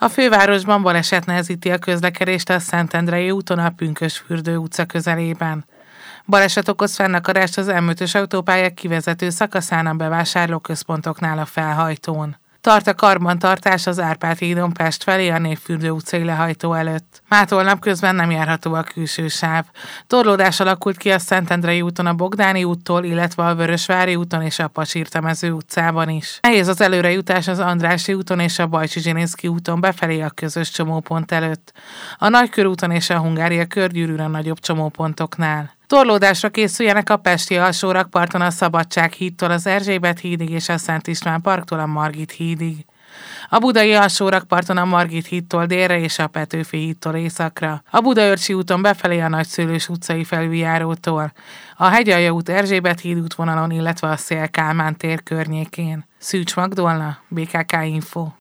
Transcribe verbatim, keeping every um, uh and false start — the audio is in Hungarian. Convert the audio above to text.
A fővárosban baleset nehezíti a közlekedést a Szentendrei úton a Pünkösdfürdő utca közelében. Baleset okoz fennakadást az M ötös autópálya kivezető szakaszán a bevásárlóközpontoknál a felhajtón. Tart a karbantartás az Árpád hídon Pest felé a Népfürdő utcai lehajtó előtt. Mától napközben nem járható a külső sáv. Torlódás alakult ki a Szentendrei úton a Bogdáni úttól, illetve a Vörösvári úton és a Pacsirtemező utcában is. Nehéz az előrejutás az Andrássy úton és a Bajcsy-Zsilinszky úton befelé a közös csomópont előtt. A Nagykörúton és a Hungária körgyűrűn a nagyobb csomópontoknál. Torlódásra készüljenek a pesti alsórakparton a Szabadság hídtól az Erzsébet hídig és a Szent István parktól a Margit hídig. A budai alsórakparton a Margit hídtól délre és a Petőfi hídtól északra. A Budaörsi úton befelé a Nagyszőlős utcai felüljárótól. A Hegyalja út Erzsébet híd útvonalon, illetve a Széll Kálmán tér környékén. Szűcs Magdolna, bé ká ká Info.